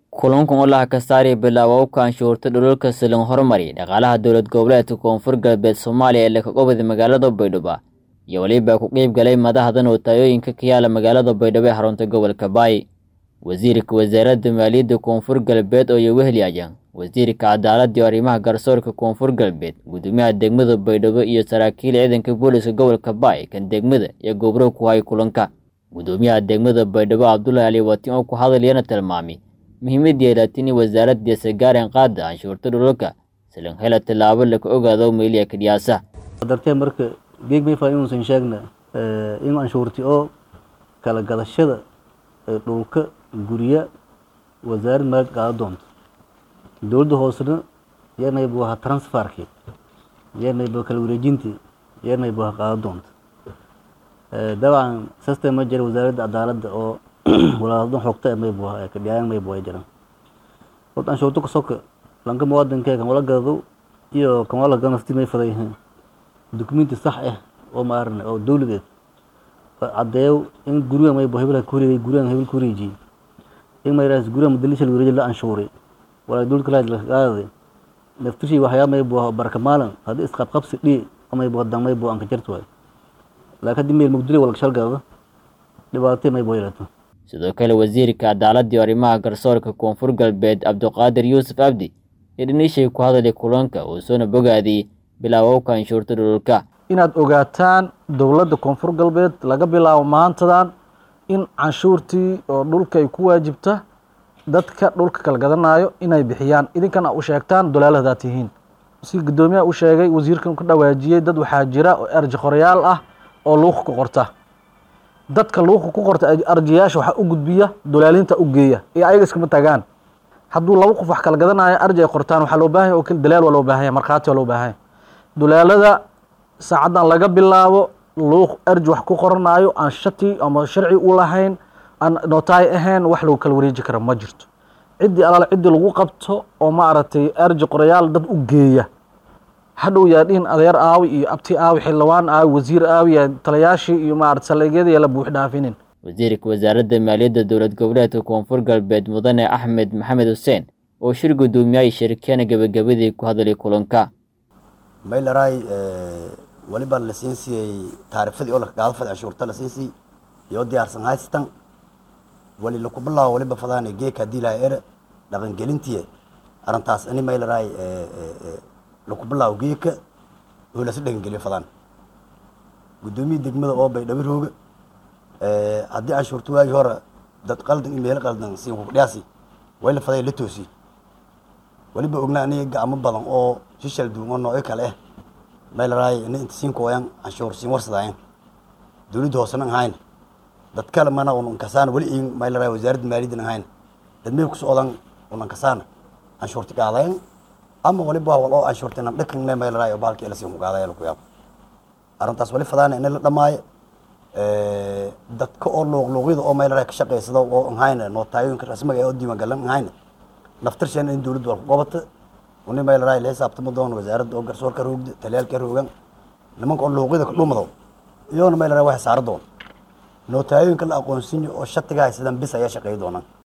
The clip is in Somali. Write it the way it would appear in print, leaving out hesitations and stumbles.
kulankan oo la ka saaray bilaabow kaanshuurta dhulalka silan horumari dhaqaalaha dowlad goboleedka Koonfur Galbeed Soomaaliya ee ka qowday magaalada Baydhabo iyo waliba ku qayb galay madaxdan oo taayooyinka ka yaala magaalada Baydhabo ee xarunta gobolka Baay. wasiirka wasaaradda maaliyadda Koonfur Galbeed oo weheliyayan wasiirka cadaaladda iyo arrimaha garsoorka Koonfur Galbeed gudoomiyaha degmada Baydhabo iyo saraakiil ciidanka booliska gobolka Baay kan degmada iyo gobro ku hay kulanka. gudoomiyaha degmada Baydhabo Abdullahi Ali Watiin oo ku hadlayna tilmaamay muhiimadda ay leedahay wasaaradda sagaareen qaada canshuurta dhulalka silan hela talaabo la ka ogaado meeliya kadiyaasa dartay marka geeg bay faa inuu san sheegna in canshuurti oo kala gadashada dhulka guriya wasaaradda maaliyadda qaado doonto dowladda hoosena yeernay buu transferki yeernay buu kala wareejinti yeernay buu qaado doonto dabcan system ma jiro wasaaradda cadaaladda oo walaalo xogta may buu ka dhiyaan may buu jiraan wadan shooto ka soka lanka muwaadinka kan wala gado iyo kan wala ganafti may fadayeen dokumenti sax ah oo maarna oo dawladeed cadeeyo in guriga may buu hebel ku wareegay guriga hebel ku wareejiyay in may raas guriga mudalishal wareejin la anshuuray wala dawladda kala qaaday naftishi waxyaa may buu barka maalan hadii isqab qabsi dhii may buu damay buu aan ka jirto laakiin dimeel mugdili wala shal gado dhibaato may buu yeelato. sidoo kale wasiirka cadaaladda iyo arrimaha garsoorka Koonfur Galbeed Abduqaadir Yuusuf Abdi idinishey ku hadlay kulanka oo soo bogaadiyay bilaabow canshuurta dhulalka inaad ogaataan dowladda Koonfur Galbeed laga bilaabo maantadan in canshuurtii oo dhulka ay ku waajibta dadka dhulka kala gadanayo inay bixiyaan idinkana u sheegtaan dolaalada tihiin si gudoomiyaha u sheegay wasiirkan ku dhawaajiyay dad waxa jira oo arji qorayaal ah oo luuq ku qorta dadka luuq ku qorta arjiyaasha waxa u gudbiya dolaalinta u geeya ee ayaga iska tagaan hadduu laba qof wax kala gadanayo arji ay qortaan waxa loo baahan oo kale dalaal loo baahan markhaati loo baahan dolaalada saacadan laga bilaabo luuq arji wax ku qoranayo aan shati ama sharci u lahayn aan notaay ahayn wax lagu kala wareeji karo ma jirto cidii alaal cidii lagu qabto oo ma aragtay arji qorayaal dad u geeya hadhow yaadin adeer aawi iyo abti aawi xilwaan aawi wasiir aawi talayaashii iyo ma aragtay saleegyada la buux dhaafinin. wasiirka wasaaradda maaliyadda dowlad goboleedka Koonfur Galbeed mudane Axmed Maxamed Hussein oo shir gudoomiyay shirkana gabagabadii ku hadlay kulanka maylaray waliba la siiyay taariifadii oo la qaado fadhi canshuurta la siiyay iyo diyaarsan haystan wali la ku bilaabo waliba fadaan geeka diilaa dhaqan gelintii arintaas ani maylaray lagu bilaabo geeka oo la saddex geliyo fadaan gudoomiye degmada oo Baydhabo rooga hadii canshuurtu waagi hore dad qaldan meel qaldan si ku dhiyaasi way la faday la toosi waliba ogna aniga gacmo badan oo shishal duuman oo kale maylaray inta siin kooyan canshuur siin warsadaan dawladda hoosena hayn dad kale mana oo kasaan wali in maylaray wasaaradda maaliyadda hayn dad meel ku socdaan oo kasaan canshuurta qaadayaan ama waliba oo canshuurtana dhakan maylaray oo baalkii la siin qaadayaan ku yaab arintaas wali fadaan in la dhamaayo dadka oo luuqluuqyada oo maylaray ka shaqeysada oo hayna nootaayoonka rasmiga oo diiwaan galan hayna naftirshan in dawladdu wax qabato وني ما يلراي ليس أبتمدون وزارة أو قرصور كروج تلال كروجان لما نقول له قيد كلهم ضو يوم ما يلراي واحد ساردون نوتايون كل أقوى سني أو شت جاي سدم بس أي شيء قيدونا